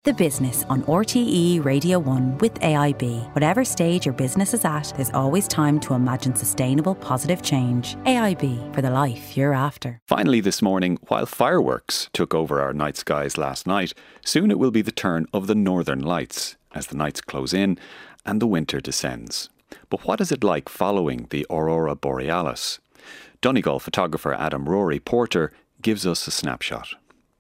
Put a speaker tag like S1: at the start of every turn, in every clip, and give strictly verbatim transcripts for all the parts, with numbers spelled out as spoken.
S1: The Business on R T E Radio one with A I B. Whatever stage your business is at, there's always time to imagine sustainable, positive change. A I B, for the life you're after.
S2: Finally this morning, while fireworks took over our night skies last night, soon it will be the turn of the northern lights as the nights close in and the winter descends. But what is it like following the Aurora Borealis? Donegal photographer Adam Rory Porter gives us a snapshot.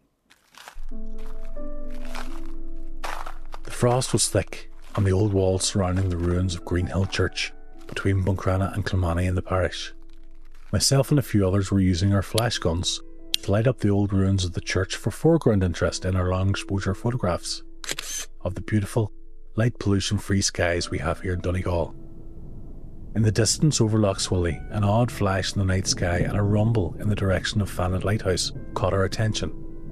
S3: The frost was thick on the old walls surrounding the ruins of Greenhill Church between Buncrana and Kilmany in the parish. Myself and a few others were using our flash guns to light up the old ruins of the church for foreground interest in our long exposure photographs of the beautiful, light pollution-free skies we have here in Donegal. In the distance over Lough Swilly, an odd flash in the night sky and a rumble in the direction of Fanet Lighthouse caught our attention.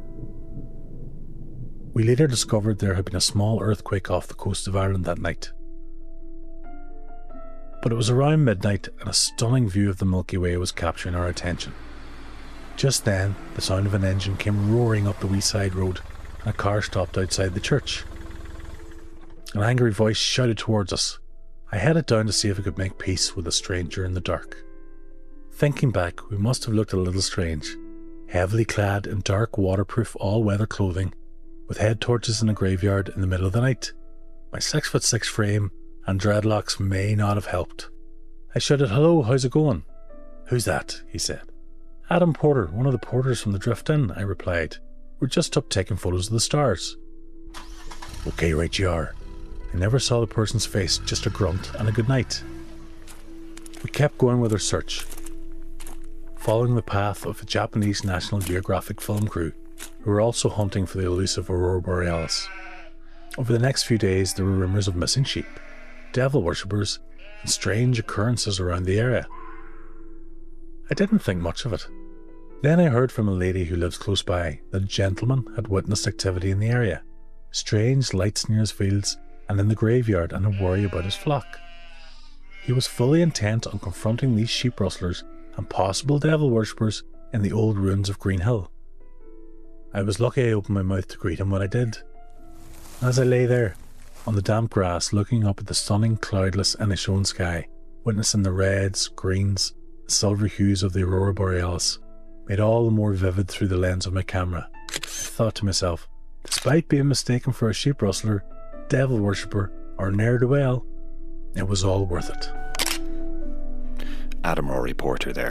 S3: We later discovered there had been a small earthquake off the coast of Ireland that night. But it was around midnight and a stunning view of the Milky Way was capturing our attention. Just then, the sound of an engine came roaring up the wee side road and a car stopped outside the church. An angry voice shouted towards us. I headed down to see if I could make peace with a stranger in the dark. Thinking back, we must have looked a little strange, heavily clad in dark waterproof all-weather clothing, with head torches in a graveyard in the middle of the night. My six foot six frame and dreadlocks may not have helped. I shouted, "Hello, how's it going?" "Who's that?" he said. "Adam Porter, one of the porters from the Drift Inn," I replied. "We're just up taking photos of the stars." "Okay, right you are." I never saw the person's face, just a grunt and a good night. We kept going with our search, following the path of a Japanese National Geographic film crew who were also hunting for the elusive Aurora Borealis. Over the next few days there were rumours of missing sheep, devil worshippers and strange occurrences around the area. I didn't think much of it. Then I heard from a lady who lives close by that a gentleman had witnessed activity in the area, strange lights near his fields and in the graveyard, and a worry about his flock. He was fully intent on confronting these sheep rustlers and possible devil worshippers in the old ruins of Greenhill. I was lucky I opened my mouth to greet him when I did. As I lay there, on the damp grass, looking up at the stunning cloudless Inishowen sky, witnessing the reds, greens, and silver hues of the Aurora Borealis, made all the more vivid through the lens of my camera, I thought to myself, despite being mistaken for a sheep rustler, devil worshipper, or ne'er-do-well, it was all worth it.
S2: Adam Rory Porter there.